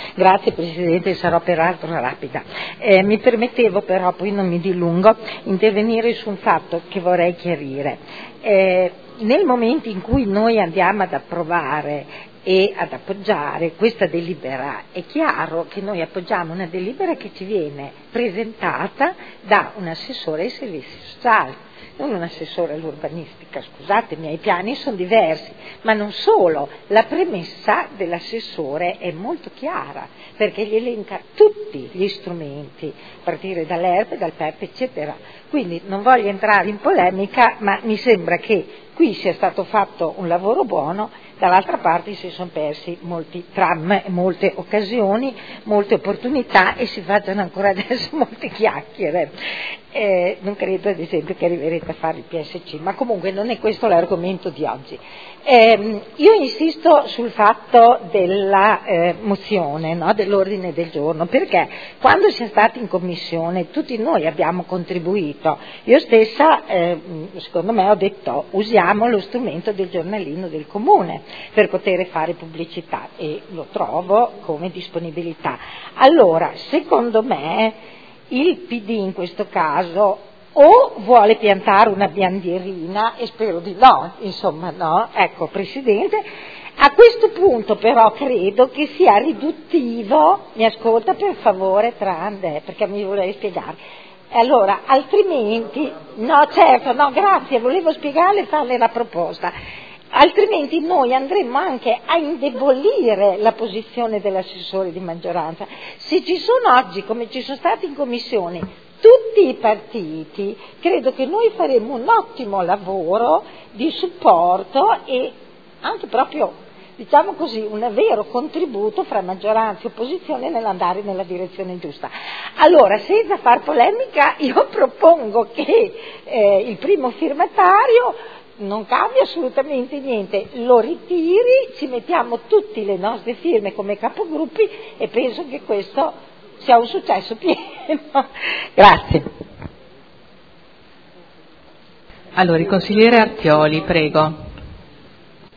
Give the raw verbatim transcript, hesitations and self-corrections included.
Grazie Presidente, sarò peraltro rapida. Eh, mi permettevo però, poi non mi dilungo, intervenire su un fatto che vorrei chiarire. Eh, nel momento in cui noi andiamo ad approvare e ad appoggiare questa delibera, è chiaro che noi appoggiamo una delibera che ci viene presentata da un assessore ai servizi sociali, non un assessore all'urbanistica, scusatemi, i piani sono diversi, ma non solo, la premessa dell'assessore è molto chiara, perché gli elenca tutti gli strumenti, a partire dall'E R P, dal P E P, eccetera. Quindi non voglio entrare in polemica, ma mi sembra che qui sia stato fatto un lavoro buono, dall'altra parte si sono persi molti tram, molte occasioni, molte opportunità e si facciano ancora adesso molte chiacchiere. Eh, non credo ad esempio che arriverete a fare il P S C, ma comunque non è questo l'argomento di oggi. Eh, io insisto sul fatto della eh, mozione, no, dell'ordine del giorno, perché quando siamo stati in commissione tutti noi abbiamo contribuito. Io stessa, eh, secondo me, ho detto usiamo lo strumento del giornalino del comune per poter fare pubblicità e lo trovo come disponibilità. Allora, secondo me, il P D in questo caso o vuole piantare una bandierina, e spero di no, insomma no, ecco Presidente, a questo punto però credo che sia riduttivo, mi ascolta per favore Trande, perché mi volevi spiegare, allora altrimenti, no certo, no grazie, volevo spiegarle e farle la proposta, altrimenti noi andremmo anche a indebolire la posizione dell'assessore di maggioranza. Se ci sono oggi, come ci sono stati in commissione, tutti i partiti, credo che noi faremo un ottimo lavoro di supporto e anche proprio, diciamo così, un vero contributo fra maggioranza e opposizione nell'andare nella direzione giusta. Allora, senza far polemica, io propongo che eh, il primo firmatario non cambia assolutamente niente, lo ritiri, ci mettiamo tutte le nostre firme come capogruppi e penso che questo sia un successo pieno. Grazie. Allora, il consigliere Artioli, prego.